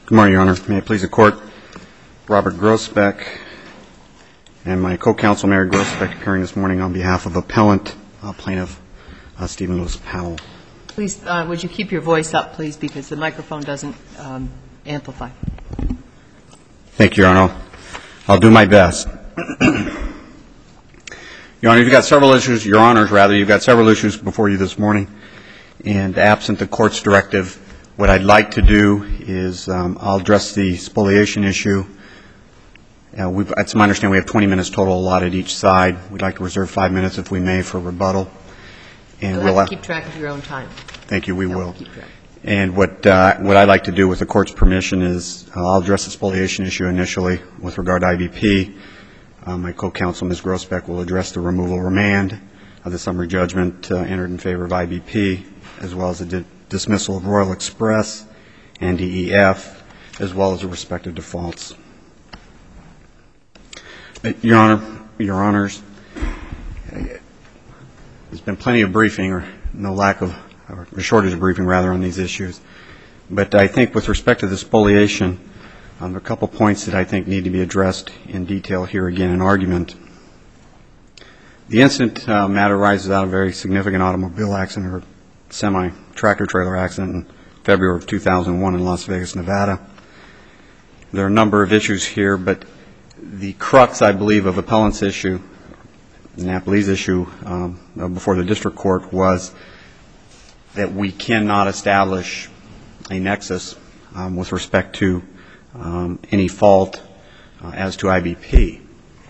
Good morning, Your Honor. May it please the Court, Robert Grossbeck and my co-counsel, Mary Grossbeck, appearing this morning on behalf of appellant plaintiff Stephen Lewis Powell. Please, would you keep your voice up, please, because the microphone doesn't amplify. Thank you, Your Honor. I'll do my best. Your Honor, you've got several issues, Your Honors, rather, you've got several issues before you this morning, and absent the Court's directive, what I'd like to do is I'll address the spoliation issue. It's my understanding we have 20 minutes total allotted each side. We'd like to reserve 5 minutes, if we may, for rebuttal. And You'll have to keep track of your own time. Thank you, we will. And what I'd like to do, with the Court's permission, is I'll address the spoliation issue initially with regard to IBP. My co-counsel, Ms. Grossbeck, will address the removal remand of the summary judgment entered in favor of IBP, as well as the dismissal of Royal Express and DEF, as well as the respective defaults. Your Honor, Your Honors, there's been plenty of briefing, or no lack of, or shortage of briefing, rather, on these issues. But I think with respect to the spoliation, there are a couple points that I think need to be addressed in detail here again in argument. The incident matter arises out of a very significant automobile accident, or semi-tractor-trailer accident in February of 2001 in Las Vegas, Nevada. There are a number of issues here, but the crux, I believe, of appellant's issue, Napoli's issue before the district court, was that we cannot establish a nexus with respect to any fault as to IBP.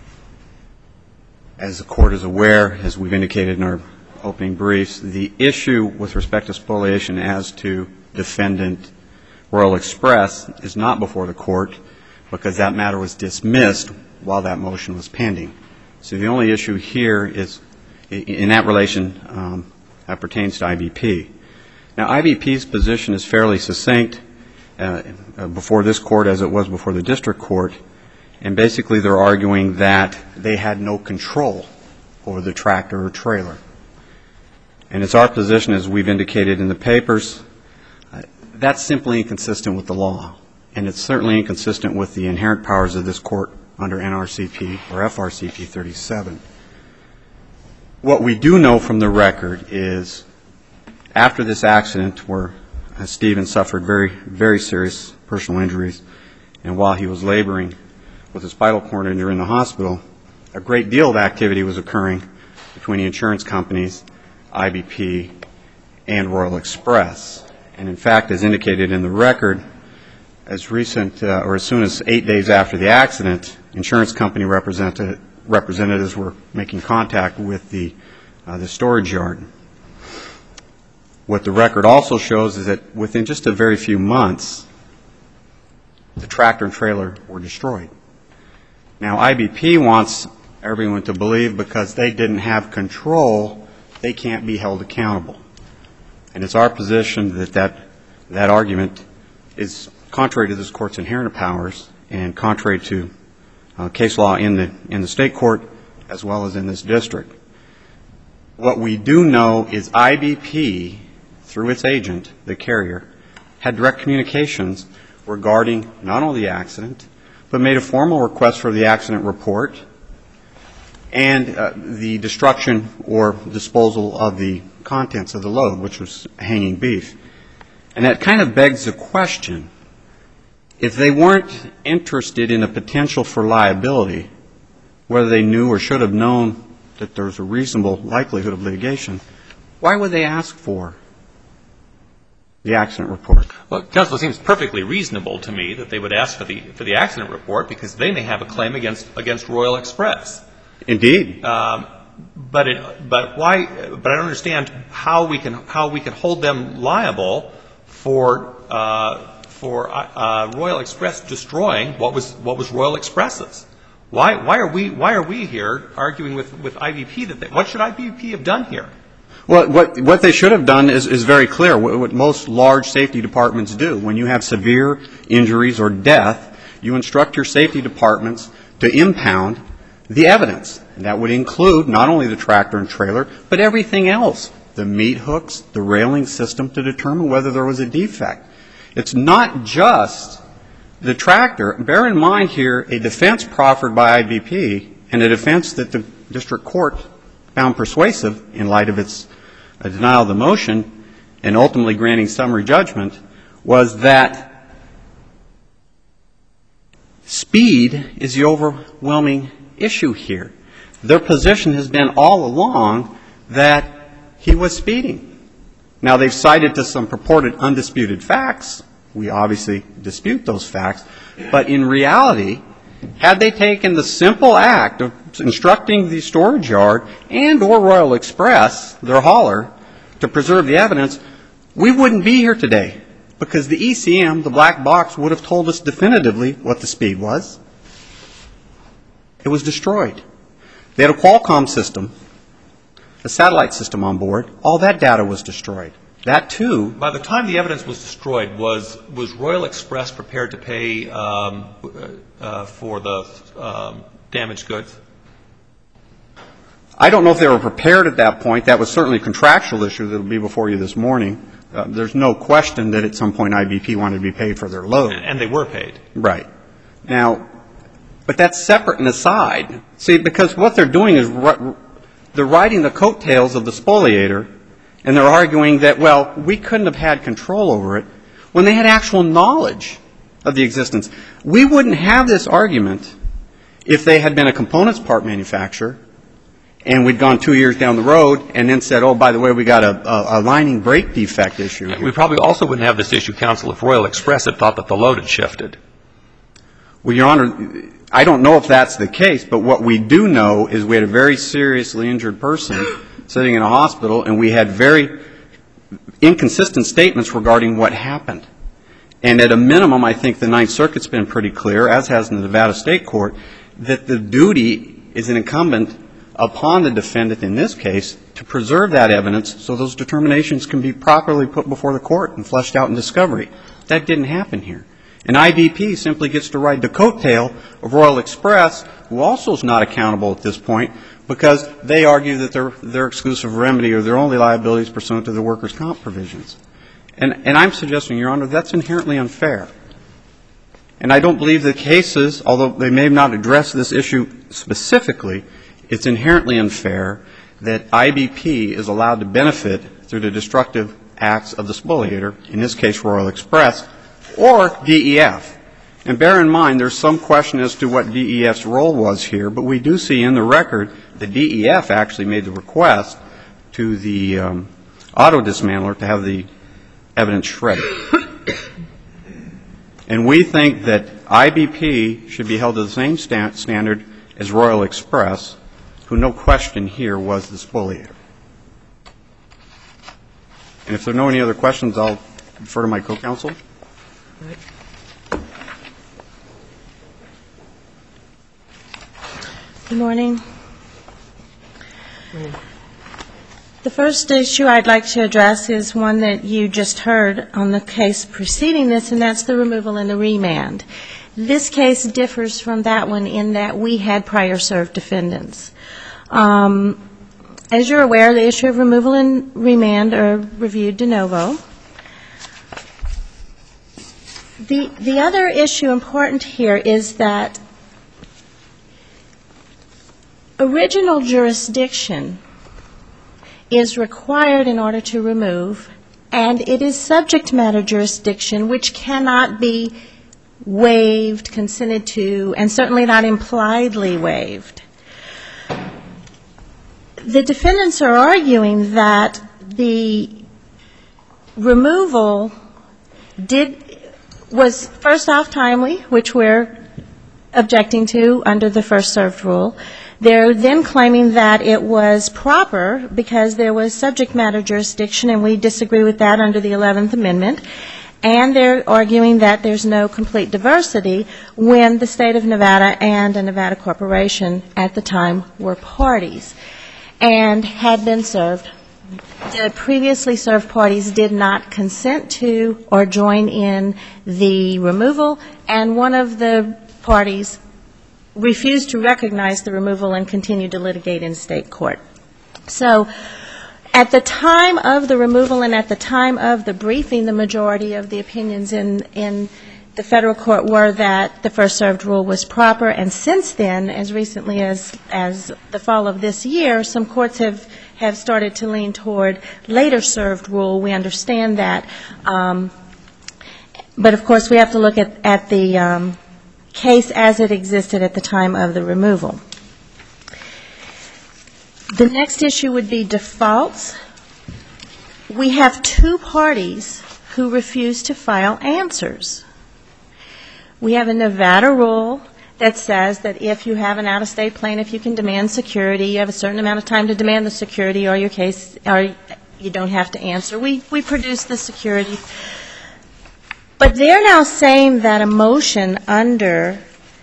As the Court is aware, as we've indicated in our opening briefs, the issue with respect to spoliation as to defendant Royal Express is not before the Court, because that matter was dismissed while that motion was pending. So the only issue here is, in that relation, that pertains to IBP. Now, IBP's position is fairly succinct before this Court as it was before the district court, and basically they're arguing that they had no control over the tractor or trailer. And it's our position, as we've indicated in the papers, that's simply inconsistent with the law, and it's certainly inconsistent with the inherent powers of this Court under NRCP or FRCP 37. What we do know from the record is, after this accident where Stephen suffered very, very serious personal injuries, and while he was laboring with a spinal cord injury in the hospital, a great deal of activity was occurring between the insurance companies, IBP, and Royal Express. And in fact, as indicated in the record, as recent or as soon as 8 days after the accident, insurance company representatives were making contact with the storage yard. What the record also shows is that within just a very few months, the tractor and trailer were destroyed. Now, IBP wants everyone to believe because they didn't have control, they can't be held accountable. And it's our position that that argument is contrary to this Court's inherent powers and contrary to case law in the state court as well as in this district. What we do know is IBP, through its agent, the carrier, had direct communications regarding not only the accident, but made a formal request for the accident report and the destruction or disposal of the contents of the load, which was hanging beef. And that kind of begs the question, if they weren't interested in a potential for liability, whether they knew or should have known that there was a reasonable likelihood of litigation, why would they ask for the accident report? Well, counsel, it seems perfectly reasonable to me that they would ask for the accident report because they may have a claim against Royal Express. Indeed. But why? But I don't understand how we can hold them liable for Royal Express destroying what was Royal Express's. Why are we here arguing with IBP that what should IBP have done here? Well, what they should have done is very clear. What most large safety departments do, when you have severe injuries or death, you instruct your safety departments to impound the evidence. And that would include not only the tractor and trailer, but everything else, the meat hooks, the railing system, to determine whether there was a defect. It's not just detractor. Bear in mind here a defense proffered by IBP and a defense that the district court found persuasive in light of its denial of the motion and ultimately granting summary judgment was that speed is the overwhelming issue here. Their position has been all along that he was speeding. Now, they've cited to some purported undisputed facts. We obviously dispute those facts. But in reality, had they taken the simple act of instructing the storage yard and or Royal Express, their hauler, to preserve the evidence, we wouldn't be here today because the ECM, the black box, would have told us definitively what the speed was. It was destroyed. They had a Qualcomm system, a satellite system on board. All that data was destroyed. That, too. By the time the evidence was destroyed, was Royal Express prepared to pay for the damaged goods? I don't know if they were prepared at that point. That was certainly a contractual issue that will be before you this morning. There's no question that at some point IBP wanted to be paid for their load. And they were paid. Right. Now, but that's separate and aside. See, because what they're doing is they're riding the coattails of the spoliator, and they're arguing that, well, we couldn't have had control over it when they had actual knowledge of the existence. We wouldn't have this argument if they had been a components part manufacturer and we'd gone 2 years down the road and then said, oh, by the way, we got a lining brake defect issue here. We probably also wouldn't have this issue, counsel, if Royal Express had thought that the load had shifted. Well, Your Honor, I don't know if that's the case, but what we do know is we had a very seriously injured person sitting in a hospital, and we had very inconsistent statements regarding what happened. And at a minimum, I think the Ninth Circuit's been pretty clear, as has the Nevada State Court, that the duty is an incumbent upon the defendant in this case to preserve that evidence so those determinations can be properly put before the court and fleshed out in discovery. That didn't happen here. And IBP simply gets to ride the coattail of Royal Express, who also is not accountable at this point, because they argue that their exclusive remedy or their only liability is pursuant to the workers' comp provisions. And I'm suggesting, Your Honor, that's inherently unfair. And I don't believe the cases, although they may not address this issue specifically, it's inherently unfair that IBP is allowed to benefit through the destructive acts of the spoliator, in this case Royal Express, or DEF. And bear in mind, there's some question as to what DEF's role was here, but we do see in the record that DEF actually made the request to the auto dismantler to have the evidence shredded. And we think that IBP should be held to the same standard as Royal Express, who no question here was the spoliator. And if there are no any other questions, I'll defer to my co-counsel. Good morning. The first issue I'd like to address is one that you just heard on the case preceding this, and that's the removal and the remand. This case differs from that one in that we had prior served defendants. As you're aware, the issue of removal and remand are reviewed de novo. The other issue important here is that original jurisdiction is required in order to remove, and it is subject matter jurisdiction which cannot be waived, consented to, and certainly not impliedly waived. The defendants are arguing that the removal was first off timely, which we're objecting to under the first served rule. They're then claiming that it was proper because there was subject matter jurisdiction, and we disagree with that under the 11th Amendment. And they're arguing that there's no complete diversity when the State of Nevada and a Nevada corporation at the time were parties and had been served. The previously served parties did not consent to or join in the removal, and one of the parties refused to recognize the removal and continued to litigate in state court. So at the time of the removal and at the time of the briefing, the majority of the opinions in the federal court were that the first served rule was proper, and since then, as recently as the fall of this year, some courts have started to lean toward later served rule. We understand that. But of course, we have to look at the case as it existed at the time of the removal. The next issue would be defaults. We have two parties who refuse to file answers. We have a Nevada rule that says that if you have an out-of-state plaintiff, you can demand security. You have a certain amount of time to demand the security, or your case, or you don't have to answer. We produce the security. But they're now saying that a motion under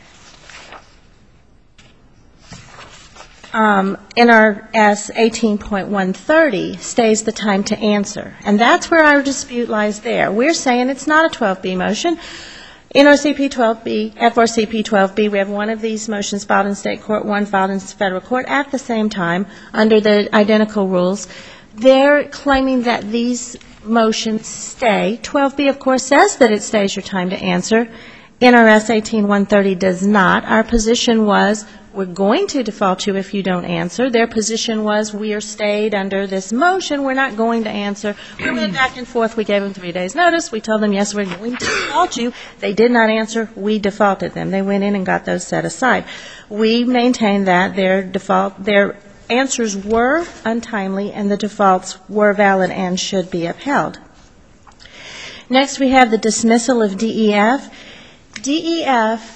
NRS 18.130 stays the time to answer. And that's where our dispute lies there. We're saying it's not a 12B motion. NRCP 12B, FRCP 12B, we have one of these motions filed in state court, one filed in federal court at the same time under the identical rules. They're claiming that these motions stay. 12B, of course, says that it stays your time to answer. NRS 18.130 does not. Our position was we're going to default you if you don't answer. Their position was we are stayed under this motion. We're not going to answer. We went back and forth. We gave them 3 days' notice. We told them, yes, we're going to default you. They did not answer. We defaulted them. They went in and got those set aside. We maintain that their answers were untimely and the defaults were valid and should be upheld. Next, we have the dismissal of DEF. DEF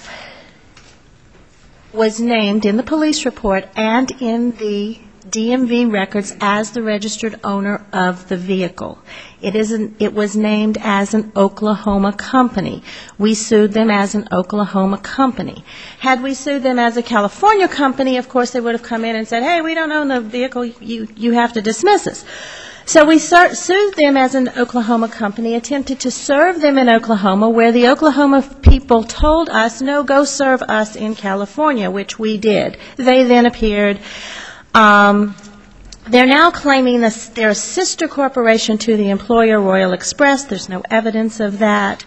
was named in the police report and in the DMV records as the registered owner of the vehicle. It was named as an Oklahoma company. We sued them as an Oklahoma company. Had we sued them as a California company, of course, they would have come in and said, hey, we don't own the vehicle, you have to dismiss us. So we sued them as an Oklahoma company, attempted to serve them in Oklahoma, where the Oklahoma people told us, no, go serve us in California, which we did. They then appeared. They're now claiming they're a sister corporation to the employer, Royal Express. There's no evidence of that.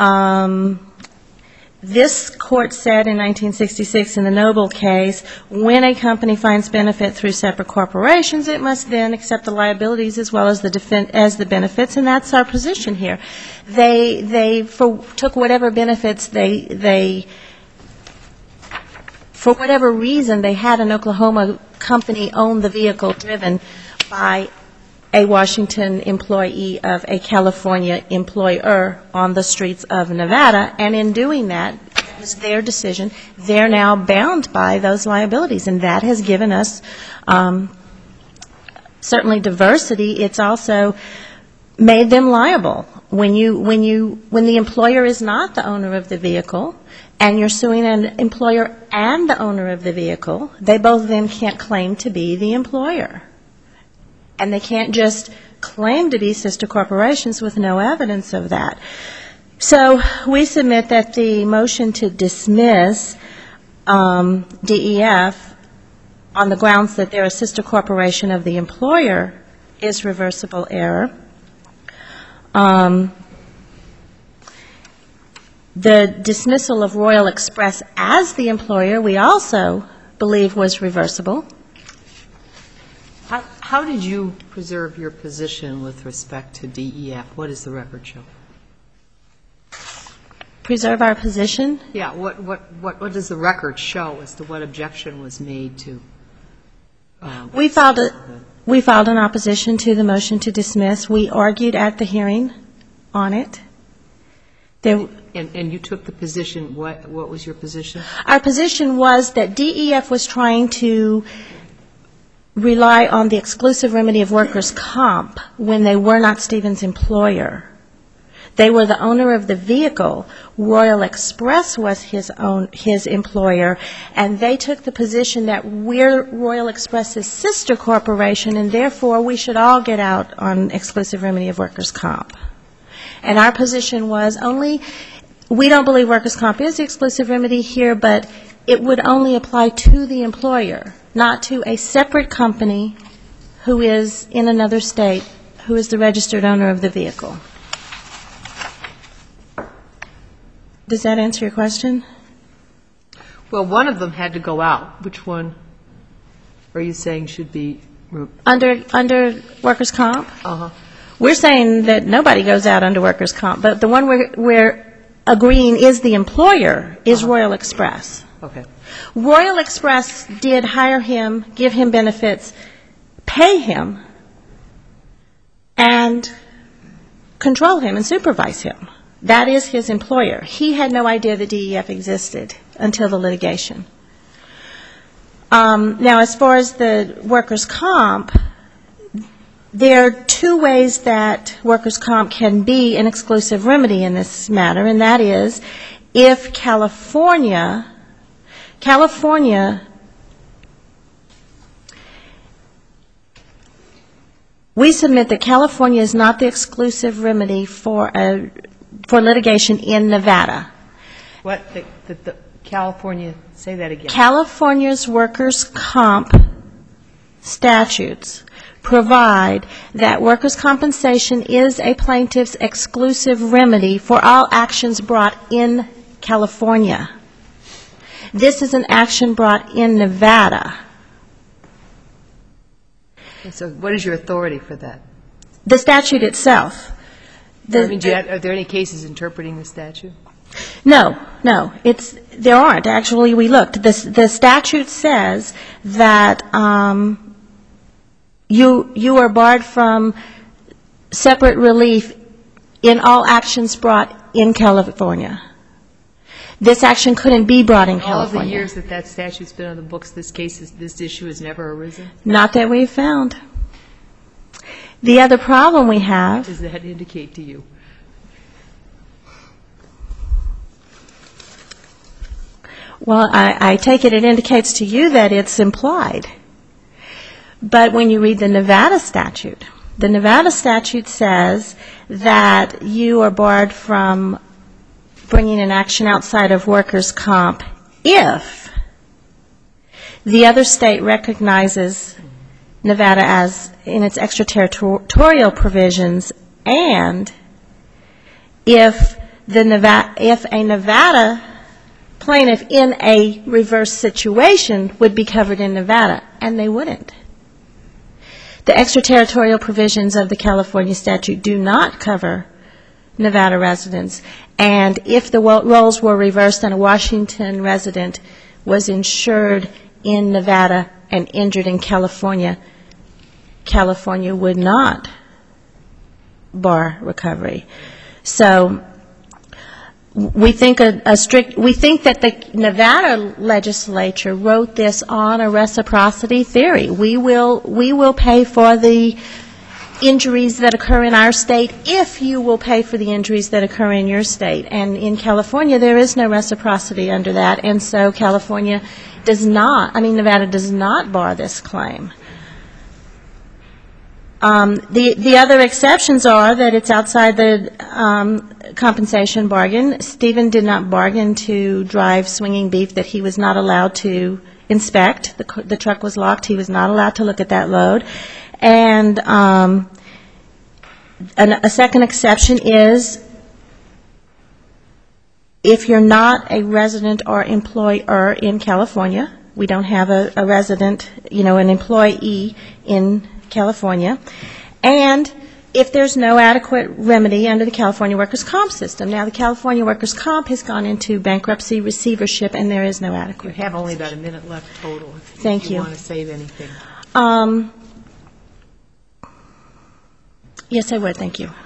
This court said in 1966 in the Noble case, when a company finds benefit through separate corporations, it must then accept the liabilities as well as the benefits, and that's our position here. They took whatever benefits for whatever reason, they had an Oklahoma company own the vehicle driven by a Washington employee of a California employer on the streets of Nevada, and in doing that, it was their decision. They're now bound by those liabilities, and that has given us certainly diversity. It's also made them liable. When the employer is not the owner of the vehicle, and you're suing an employer and the owner of the vehicle, they both then can't claim to be the employer. And they can't just claim to be sister corporations with no evidence of that. So we submit that the motion to dismiss DEF on the grounds that they're a sister corporation of the employer is reversible error. The dismissal of Royal Express as the employer, we also believe was reversible. How did you preserve your position with respect to DEF? What does the record show? Preserve our position? Yeah, what does the record show as to what objection was made to? We filed an opposition to the motion to dismiss. We argued at the hearing on it. And you took the position, what was your position? Our position was that DEF was trying to rely on the exclusive remedy of workers' comp when they were not Stevens' employer. They were the owner of the vehicle. Royal Express was his employer, and they took the position that we're Royal Express's sister corporation, and therefore we should all get out on exclusive remedy of workers' comp. And our position was we don't believe workers' comp is the exclusive remedy here, but it would only apply to the employer, not to a separate company who is in another state, who is the registered owner of the vehicle. Does that answer your question? Well, one of them had to go out. Which one are you saying should be? Under workers' comp? Uh-huh. We're saying that nobody goes out under workers' comp, but the one we're agreeing is the employer is Royal Express. Okay. Royal Express did hire him, give him benefits, pay him, and control him and supervise him. That is his employer. He had no idea that DEF existed until the litigation. Now, as far as the workers' comp, there are two ways that workers' comp can be an exclusive remedy in this matter, and that is if California, we submit that California is not the exclusive remedy for litigation in Nevada. What? The California, say that again. California's workers' comp statutes provide that workers' compensation is a plaintiff's exclusive remedy for all actions brought in California. This is an action brought in Nevada. Okay, so what is your authority for that? The statute itself. Are there any cases interpreting the statute? No. There aren't. Actually, we looked. The statute says that you are barred from separate relief in all actions brought in California. This action couldn't be brought in California. All of the years that statute's been on the books, this issue has never arisen? Not that we've found. The other problem we have. What does that indicate to you? Well, I take it indicates to you that it's implied. But when you read the Nevada statute says that you are barred from bringing an action outside of workers' comp if the other state recognizes Nevada as in its extraterritorial provisions, and if a Nevada plaintiff in a reverse situation would be covered in Nevada, and they wouldn't. The extraterritorial provisions of the California statute do not cover Nevada residents, and if the roles were reversed and a Washington resident was insured in Nevada and injured in California, California would not bar recovery. So we think that the Nevada legislature wrote this on a reciprocity theory. We will pay for the injuries that occur in our state if you will pay for the injuries that occur in your state. And in California, there is no reciprocity under that, and so Nevada does not bar this claim. The other exceptions are that it's outside the compensation bargain. Stephen did not bargain to drive swinging beef that he was not allowed to inspect. The truck was locked. He was not allowed to look at that load. And a second exception is if you're not a resident or employer in California. We don't have a resident, an employee in California. And if there's no adequate remedy under the California workers' comp system. Now, the California workers' comp has gone into bankruptcy receivership, and there is no adequate. You have only about a minute left total. Thank you. If you want to save anything. Yes, I would. Thank you.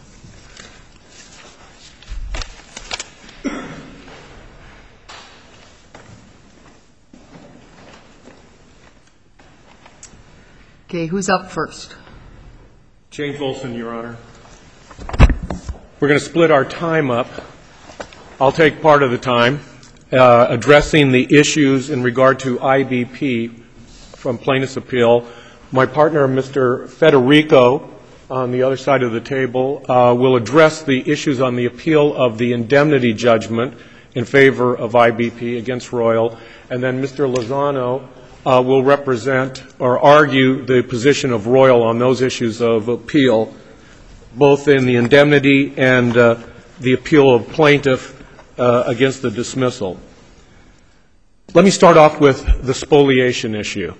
Okay, who's up first? James Olson, Your Honor. We're going to split our time up. I'll take part of the time addressing the issues in regard to IBP from plaintiff's appeal. My partner, Mr. Federico, on the other side of the table, will address the issues on the appeal of the indemnity judgment in favor of IBP against Royal. And then Mr. Lozano will represent or argue the position of Royal on those issues of appeal, both in the indemnity and the appeal of plaintiff against the dismissal. Let me start off with the spoliation issue.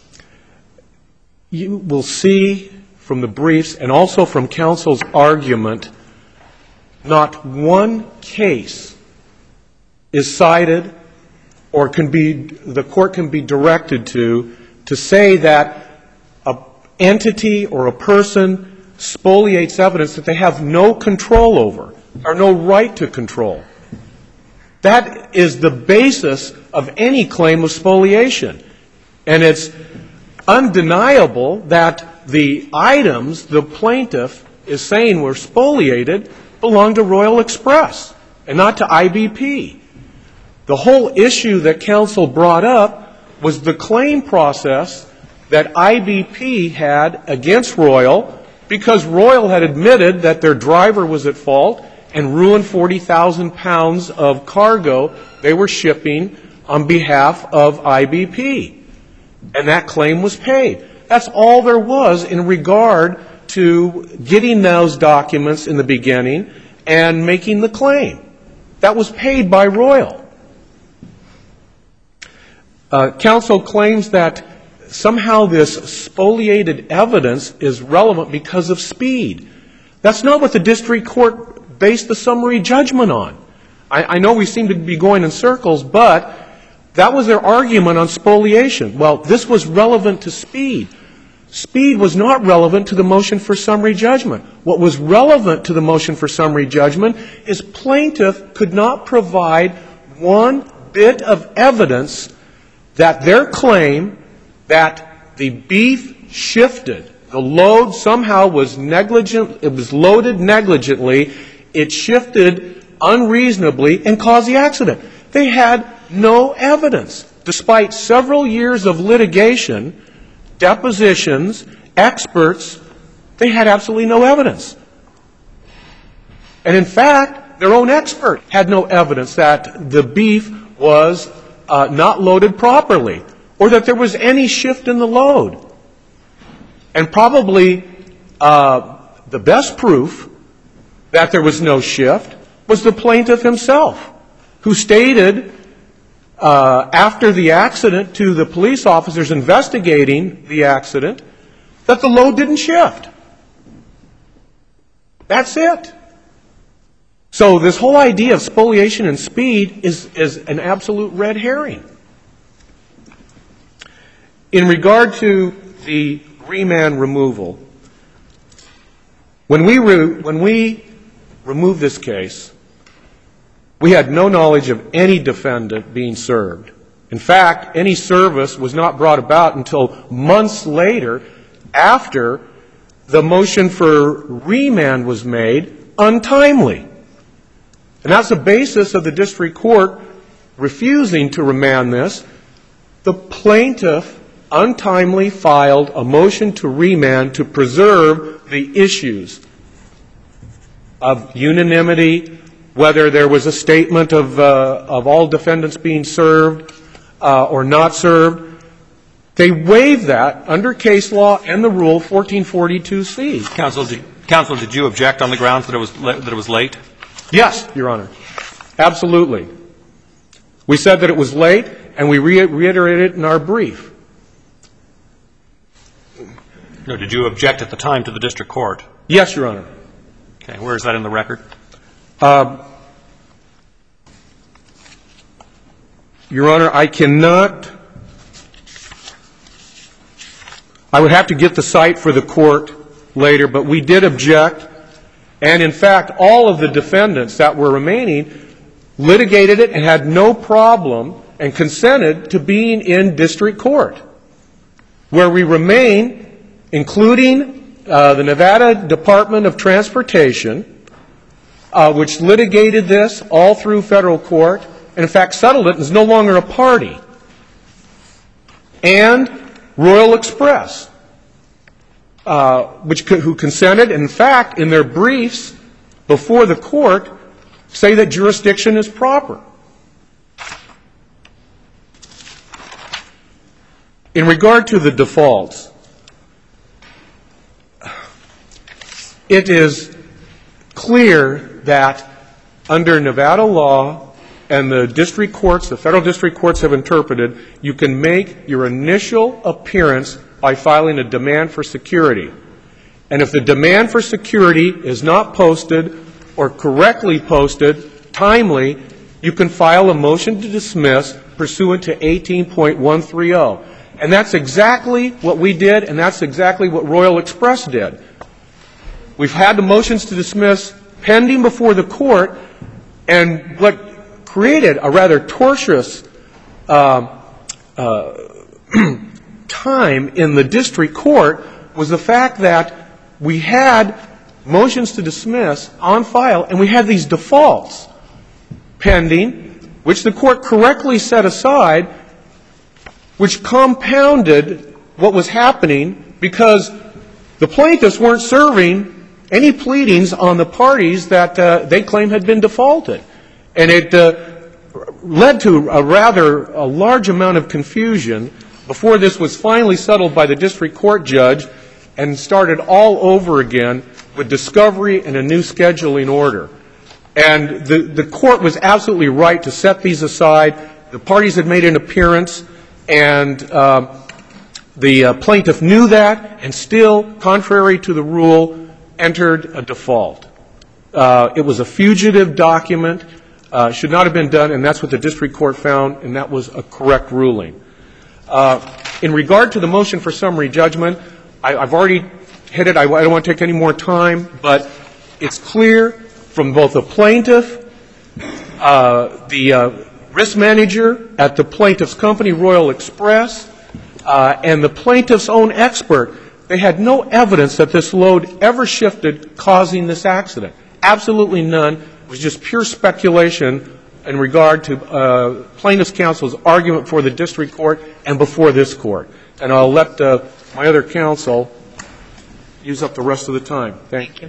You will see from the briefs and also from counsel's argument, not one case is cited or the court can be directed to say that an entity or a person spoliates evidence that they have no control over or no right to control. That is the basis of any claim of spoliation. And it's undeniable that the items the plaintiff is saying were spoliated belong to Royal Express and not to IBP. The whole issue that counsel brought up was the claim process that IBP had against Royal because Royal had admitted that their driver was at fault and ruined 40,000 pounds of cargo they were shipping on behalf of IBP. And that claim was paid. That's all there was in regard to getting those documents in the beginning and making the claim. That was paid by Royal. Counsel claims that somehow this spoliated evidence is relevant because of speed. That's not what the district court based the summary judgment on. I know we seem to be going in circles, but that was their argument on spoliation. Well, this was relevant to speed. Speed was not relevant to the motion for summary judgment. What was relevant to the motion for summary judgment is plaintiff could not provide one bit of evidence that their claim that the beef shifted, the load somehow was negligent, it was loaded negligently, it shifted unreasonably and caused the accident. They had no evidence. Despite several years of litigation, depositions, experts, they had absolutely no evidence. And in fact, their own expert had no evidence that the beef was not loaded properly or that there was any shift in the load. And probably the best proof that there was no shift was the plaintiff himself, who stated after the accident to the police officers investigating the accident that the load didn't shift. That's it. So this whole idea of spoliation and speed is an absolute red herring. In regard to the remand removal, when we removed this case, we had no knowledge of any defendant being served. In fact, any service was not brought about until months later after the motion for remand was made untimely. And that's the basis of the district court refusing to remand this. The plaintiff untimely filed a motion to remand to preserve the issues of unanimity, whether there was a statement of all defendants being served or not served. They waived that under case law and the rule 1442C. Counsel, did you object on the grounds that it was late? Yes, Your Honor. Absolutely. We said that it was late, and we reiterated it in our brief. No, did you object at the time to the district court? Yes, Your Honor. Okay, where is that in the record? Your Honor, I would have to get the cite for the court later, but we did object. And in fact, all of the defendants that were remaining litigated it and had no problem and consented to being in district court, where we remain, including the Nevada Department of Transportation, which litigated this all through federal court, and in fact settled it and is no longer a party, and Royal Express, who consented, and in fact, in their briefs before the court, say that jurisdiction is proper. In regard to the defaults, it is clear that Under Nevada law, and the district courts, the federal district courts have interpreted, you can make your initial appearance by filing a demand for security. And if the demand for security is not posted or correctly posted, timely, you can file a motion to dismiss pursuant to 18.130. And that's exactly what we did, and that's exactly what Royal Express did. We've had the motions to dismiss pending before the court, and what created a rather tortuous time in the district court was the fact that we had motions to dismiss on file, and we had these defaults pending, which the court correctly set aside, which compounded what was happening because the plaintiffs weren't serving any pleadings on the parties that they claimed had been defaulted. And it led to a large amount of confusion before this was finally settled by the district court judge and started all over again with discovery and a new scheduling order. And the court was absolutely right to set these aside. The parties had made an appearance, and the plaintiff knew that, and still, contrary to the rule, entered a default. It was a fugitive document, should not have been done, and that's what the district court found, and that was a correct ruling. In regard to the motion for summary judgment, I've already hit it. I don't want to take any more time, but it's clear from both the plaintiff, the risk manager at the plaintiff's company, Royal Express, and the plaintiff's own expert. They had no evidence that this load ever shifted, causing this accident. Absolutely none. It was just pure speculation in regard to plaintiff's counsel's argument for the district court and before this court. And I'll let my other counsel use up the rest of the time. Thank you.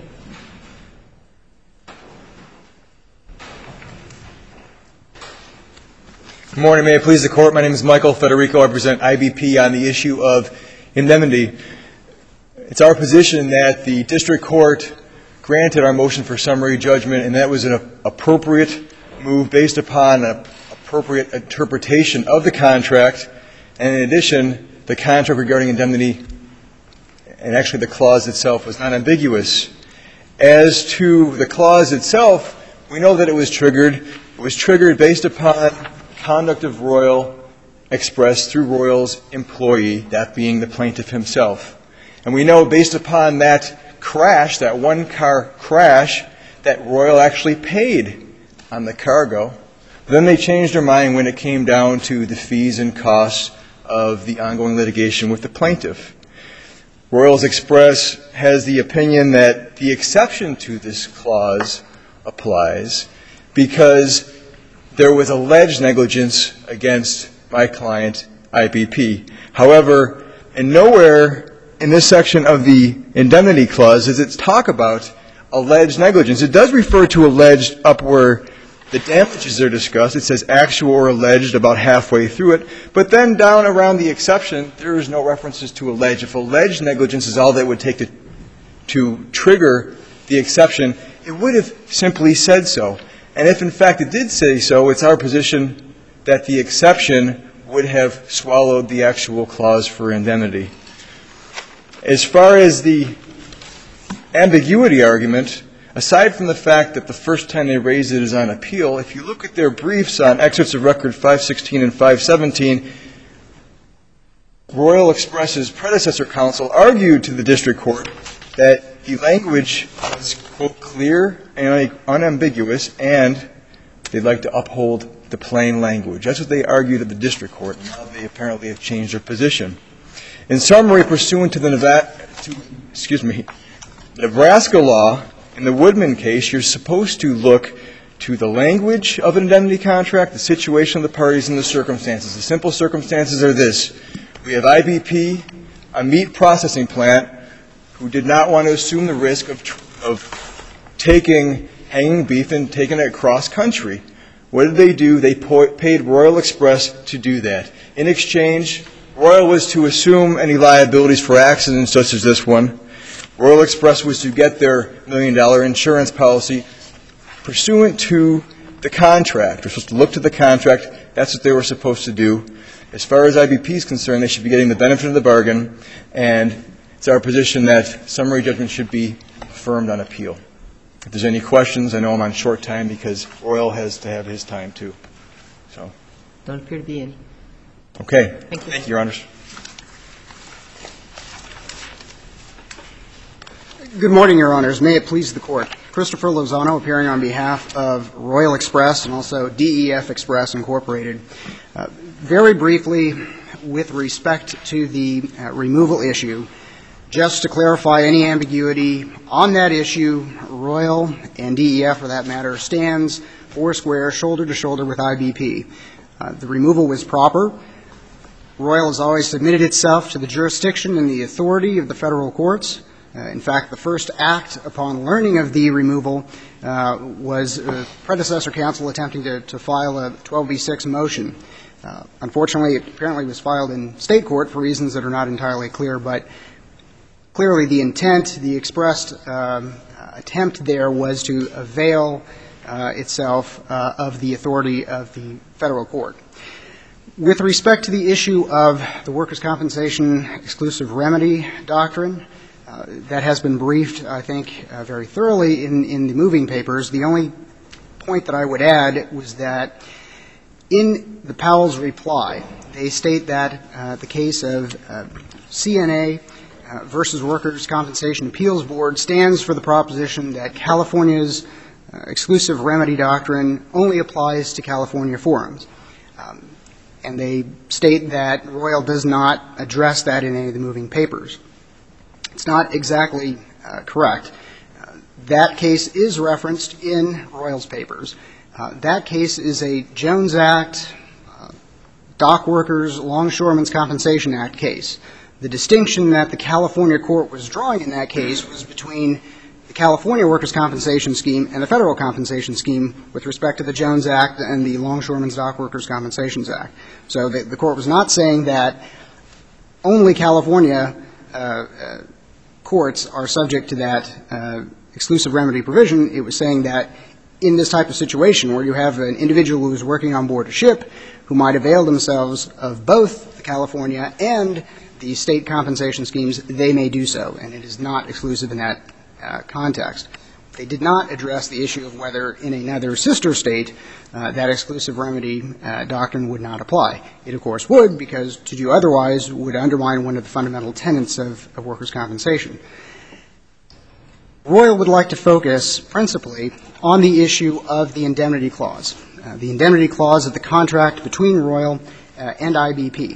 Good morning. May it please the Court. My name is Michael Federico. I represent IBP on the issue of indemnity. It's our position that the district court granted our motion for summary judgment, and that was an appropriate move based upon an appropriate interpretation of the contract. And in addition, the contract regarding indemnity, and actually the clause itself, was not ambiguous. As to the clause itself, we know that it was triggered. It was triggered based upon conduct of Royal Express through Royal's employee, that being the plaintiff himself. And we know based upon that crash, that one-car crash, that Royal actually paid on the cargo. Then they changed their mind when it came down to the fees and costs of the ongoing litigation with the plaintiff. Royal Express has the opinion that the exception to this clause applies because there was alleged negligence against my client, IBP. However, and nowhere in this section of the indemnity clause does it talk about alleged negligence. It does refer to alleged up where the damages are discussed. It says actual or alleged about halfway through it. But then down around the exception, there is no references to alleged. If alleged negligence is all that would take to trigger the exception, it would have simply said so. And if, in fact, it did say so, it's our position that the exception would have swallowed the actual clause for indemnity. As far as the ambiguity argument, aside from the fact that the first time they raised it is on appeal, if you look at their briefs on excerpts of record 516 and 517, Royal Express's predecessor counsel argued to the district court that the language was, quote, clear and unambiguous, and they'd like to uphold the plain language. That's what they argued at the district court, and now they apparently have changed their position. In summary, pursuant to the Nebraska law, in the Woodman case, you're supposed to look to the language of an indemnity contract, the situation of the parties, and the circumstances. The simple circumstances are this. We have IBP, a meat processing plant, who did not want to assume the risk of taking hanging beef and taking it across country. What did they do? They paid Royal Express to do that. In exchange, Royal was to assume any liabilities for accidents such as this one. Royal Express was to get their $1 million insurance policy. pursuant to the contract. We're supposed to look to the contract. That's what they were supposed to do. As far as IBP is concerned, they should be getting the benefit of the bargain, and it's our position that summary judgment should be affirmed on appeal. If there's any questions, I know I'm on short time because Royal has to have his time too. So. Don't appear to be any. Okay. Thank you. Thank you, Your Honors. Good morning, Your Honors. May it please the Court. Christopher Lozano, appearing on behalf of Royal Express and also DEF Express Incorporated. Very briefly, with respect to the removal issue, just to clarify any ambiguity on that issue, Royal and DEF, for that matter, stands foursquare, shoulder to shoulder with IBP. The removal was proper. Royal has always submitted itself to the jurisdiction and the authority of the federal courts. In fact, the first act upon learning of the removal was predecessor counsel attempting to file a 12b6 motion. Unfortunately, it apparently was filed in state court for reasons that are not entirely clear, but clearly the intent, the expressed attempt there was to avail itself of the authority of the federal court. With respect to the issue of the workers' compensation exclusive remedy doctrine, that has been briefed, I think, very thoroughly in the moving papers. The only point that I would add was that in the Powell's reply, they state that the case of CNA versus Workers' Compensation Appeals Board stands for the proposition that California's exclusive remedy doctrine only applies to California forums. And they state that Royal does not address that in any of the moving papers. It's not exactly correct. That case is referenced in Royal's papers. That case is a Jones Act, Dock Workers, Longshoremen's Compensation Act case. The distinction that the California court was drawing in that case was between the California Workers' Compensation Scheme and the federal compensation scheme with respect to the Jones Act and the Longshoremen's Dock Workers' Compensations Act. So the court was not saying that only California courts are subject to that exclusive remedy provision. It was saying that in this type of situation where you have an individual who is working on board a ship who might avail themselves of both the California and the state compensation schemes, they may do so, and it is not exclusive in that context. They did not address the issue of whether in another sister state that exclusive remedy doctrine would not apply. It, of course, would, because to do otherwise would undermine one of the fundamental tenets of workers' compensation. Royal would like to focus principally on the issue of the indemnity clause, the indemnity clause of the contract between Royal and IBP.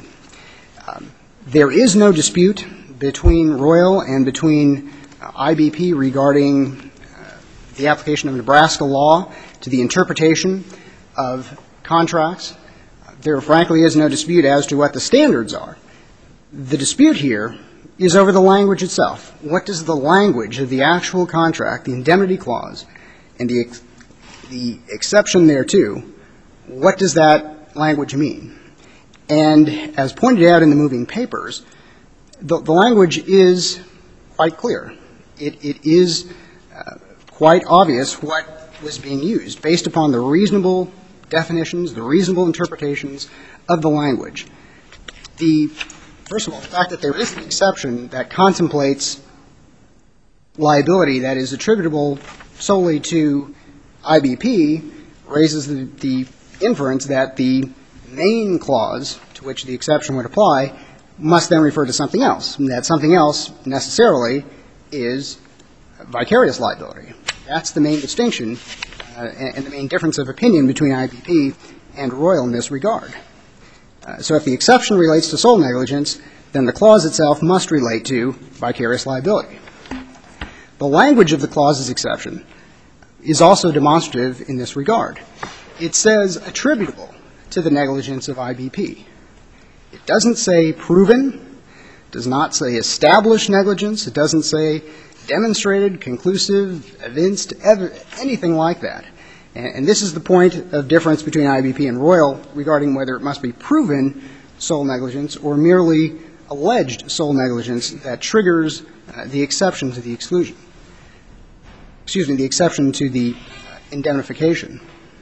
There is no dispute between Royal and between IBP regarding the application of Nebraska law to the interpretation of contracts. There, frankly, is no dispute as to what the standards are. The dispute here is over the language itself. What does the language of the actual contract, the indemnity clause, and the exception thereto, what does that language mean? And as pointed out in the moving papers, the language is quite clear. It is quite obvious what was being used based upon the reasonable definitions, the reasonable interpretations of the language. First of all, the fact that there is an exception that contemplates liability that is attributable solely to IBP raises the inference that the main clause to which the exception would apply must then refer to something else, and that something else necessarily is vicarious liability. That's the main distinction and the main difference of opinion between IBP and Royal in this regard. So if the exception relates to sole negligence, then the clause itself must relate to vicarious liability. The language of the clause's exception is also demonstrative in this regard. It says attributable to the negligence of IBP. It doesn't say proven, does not say established negligence, it doesn't say demonstrated, conclusive, evinced, anything like that. And this is the point of difference between IBP and Royal regarding whether it must be proven sole negligence or merely alleged sole negligence that triggers the exception to the exclusion. Excuse me, the exception to the indemnification.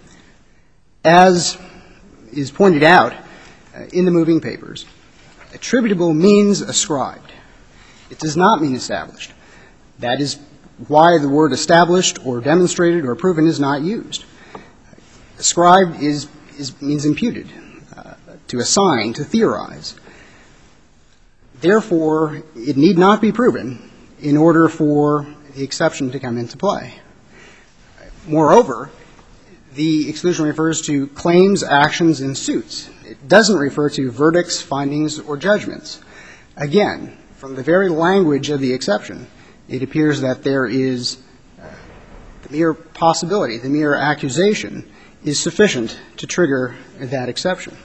As is pointed out in the moving papers, attributable means ascribed. It does not mean established. That is why the word established or demonstrated or proven is not used. Ascribed means imputed, to assign, to theorize. Therefore, it need not be proven in order for the exception to come into play. Moreover, the exclusion refers to claims, actions, and suits. It doesn't refer to verdicts, findings, or judgments. Again, from the very language of the exception, it appears that there is the mere possibility, the mere accusation is sufficient to trigger that exception.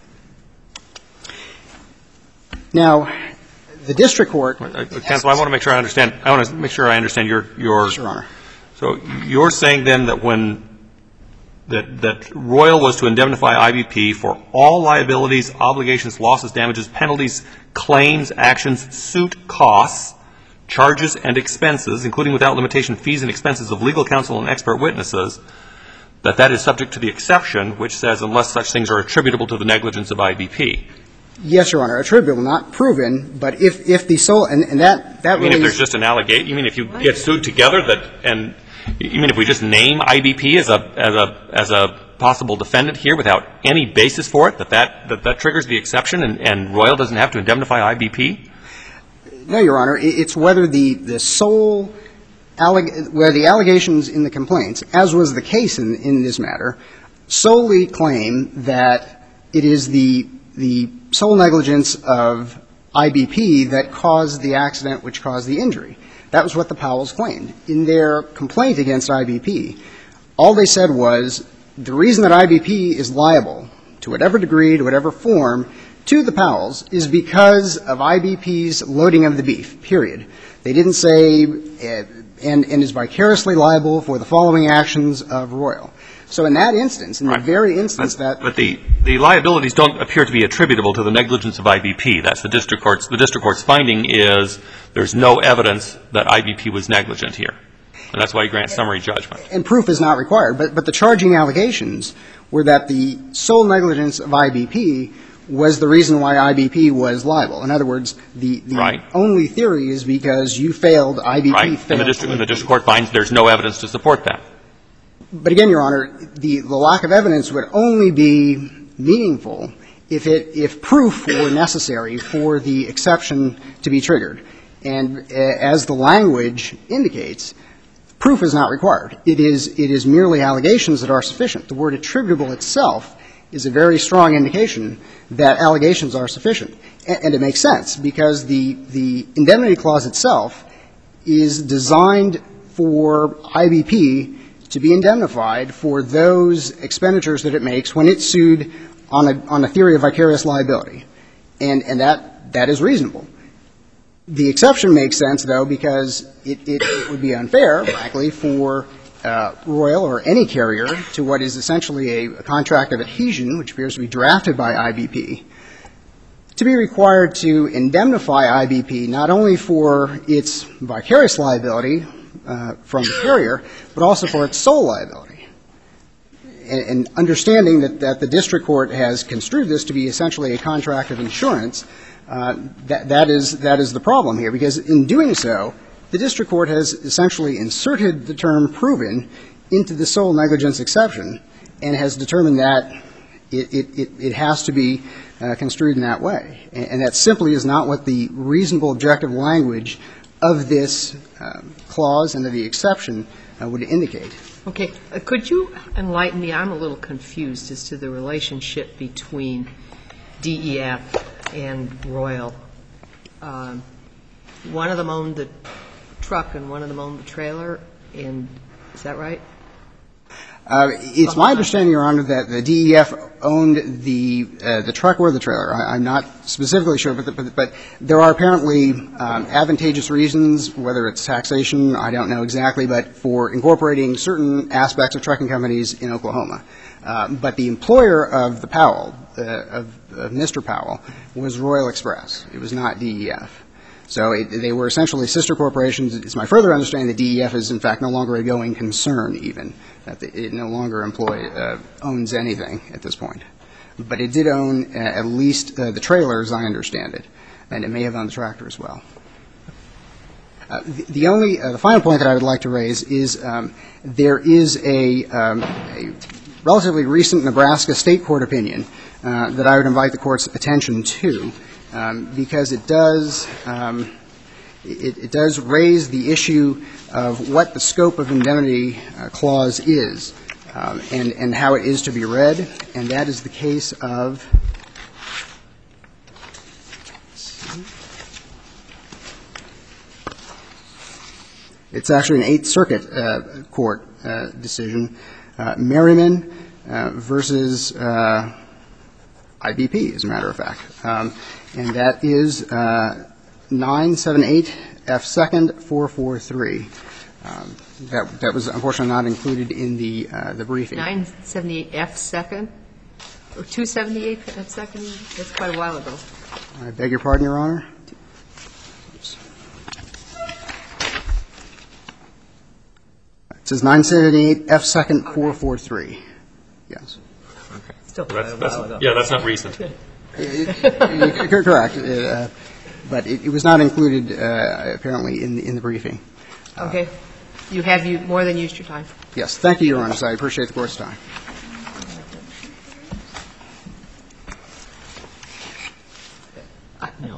Now, the district court. Counsel, I want to make sure I understand. I want to make sure I understand your. Yes, Your Honor. So you're saying then that that Royal was to indemnify IBP for all liabilities, obligations, losses, damages, penalties, claims, actions, suit costs, charges, and expenses, including without limitation fees and expenses of legal counsel and expert witnesses, that is subject to the exception, which says unless such things are attributable to the negligence of IBP. Yes, Your Honor. Attributable, not proven, but if the sole, and that You mean really if there's just an allegation? You mean if you get sued together and you mean if we just name IBP as a possible defendant here without any basis for it, that triggers the exception and Royal doesn't have to indemnify IBP? No, Your Honor. It's whether the sole, where the allegations in the complaints, as was the case in this matter, solely claim that it is the sole negligence of IBP that caused the accident which caused the injury. That was what the Powells claimed. In their complaint against IBP, all they said was the reason that IBP is liable to whatever degree, to whatever form, to the Powells is because of IBP's loading of the beef, period. They didn't say, and is vicariously liable for the following actions of Royal. So in that instance, in the very instance that But the liabilities don't appear to be attributable to the negligence of IBP. That's the district court's finding is there's no evidence that IBP was negligent here. And that's why you grant summary judgment. And proof is not required. But the charging allegations were that the sole negligence of IBP was the reason why IBP was liable. In other words, the only theory is because you failed, IBP failed. And the district court finds there's no evidence to support that. But again, Your Honor, the lack of evidence would only be meaningful if proof were necessary for the exception to be triggered. And as the language indicates, proof is not required. It is merely allegations that are sufficient. The word attributable itself is a very strong indication that allegations are sufficient. And it makes sense because the indemnity clause itself is designed for IBP to be indemnified for those expenditures that it makes when it's sued on a theory of vicarious liability. And that is reasonable. The exception makes sense, though, because it would be unfair, frankly, for Royal or any carrier to what is essentially a contract of adhesion, which appears to be drafted by IBP, to be required to indemnify IBP not only for its vicarious liability from the carrier, but also for its sole liability. And understanding that the district court has construed this to be essentially a contract of insurance, that is the problem here, because in doing so, the district court has essentially inserted the term proven into the sole negligence exception and has determined that it has to be construed in that way. And that simply is not what the reasonable objective language of this clause and of the exception would indicate. Okay. Could you enlighten me? I'm a little confused as to the relationship between DEF and Royal. One of them owned the truck and one of them owned the trailer, and is that right? It's my understanding, Your Honor, that the DEF owned the truck or the trailer. I'm not specifically sure, but there are apparently advantageous reasons, whether it's taxation, I don't know exactly, but for incorporating certain aspects of trucking companies in Oklahoma. But the employer of the Powell, of Mr. Powell, was Royal Express. It was not DEF. So they were essentially sister corporations. It's my further understanding that DEF is, in fact, no longer a going concern even, that it no longer owns anything at this point. But it did own at least the trailer, as I understand it, and it may have owned the tractor as well. The final point that I would like to raise is there is a relatively recent Nebraska State Court opinion that I would invite the Court's attention to, because it does raise the issue of what the scope of indemnity clause is and how it is to be read, and that is the case of it's actually an Eighth Circuit court decision, Merriman versus IBP, as a matter of fact. And that is 978 F. 2nd 443. That was unfortunately not included in the briefing. 978 F. 2nd? Or 278 F. 2nd? That's quite a while ago. I beg your pardon, Your Honor? Oops. It says 978 F. 2nd 443. Yes. Okay. Still quite a while ago. Yeah, that's not recent. Correct. But it was not included, apparently, in the briefing. Okay. You have more than used your time. Yes. Thank you, Your Honor. I appreciate the Court's time. No.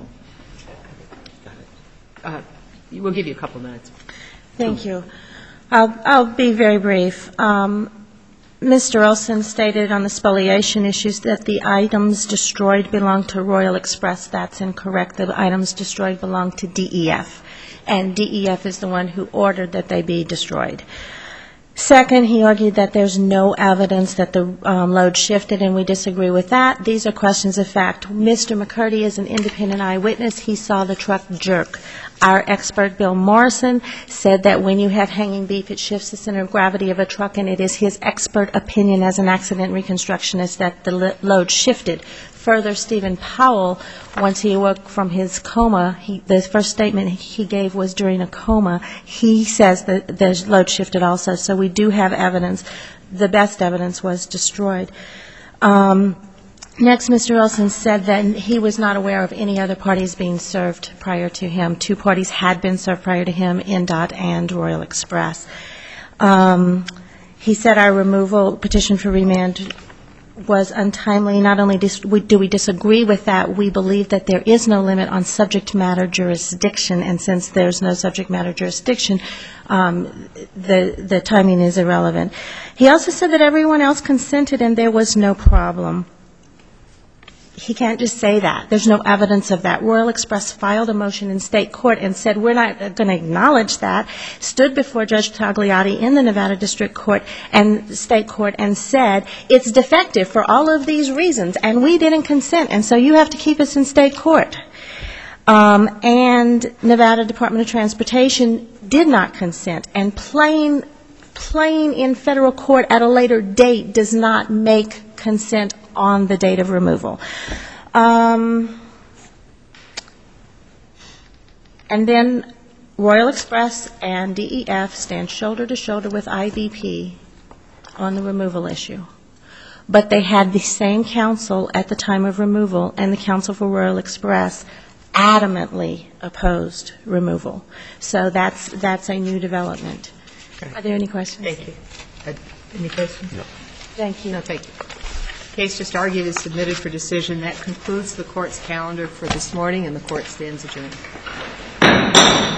We'll give you a couple minutes. Thank you. I'll be very brief. Mr. Olson stated on the spoliation issues that the items destroyed belong to Royal Express. That's incorrect. The items destroyed belong to DEF, and DEF is the one who ordered that they be destroyed. Second, he argued that there's no evidence that the load shifted, and we disagree with that. These are questions of fact. Mr. McCurdy is an independent eyewitness. He saw the truck jerk. Our expert, Bill Morrison, said that when you have hanging beef, it shifts the center of gravity of a truck, and it is his expert opinion as an accident reconstructionist that the load shifted. Further, Stephen Powell, once he awoke from his coma, the first statement he gave was during a coma. He says that the load shifted also. So we do have evidence. The best evidence was destroyed. Next, Mr. Olson said that he was not aware of any other parties being served prior to him. 2 parties had been served prior to him, NDOT and Royal Express. He said our removal petition for remand was untimely. Not only do we disagree with that, we believe that there is no limit on subject matter jurisdiction, and since there's no subject matter jurisdiction, the timing is irrelevant. He also said that everyone else consented and there was no problem. He can't just say that. There's no evidence of that. Royal Express filed a motion in state court and said we're not going to acknowledge that, stood before Judge Tagliati in the Nevada District Court and state court and said it's defective for all of these reasons and we didn't consent and so you have to keep us in state court. And Nevada Department of Transportation did not consent, and playing in federal court at a later date does not make consent on the date of removal. And then Royal Express and DEF stand shoulder to shoulder with IBP on the removal issue. But they had the same counsel at the time of removal, and the counsel for Royal Express adamantly opposed removal. So that's a new development. Are there any questions? Thank you. Any questions? No. Thank you. No, thank you. The case just argued is submitted for decision. That concludes the Court's calendar for this morning, and the Court stands adjourned.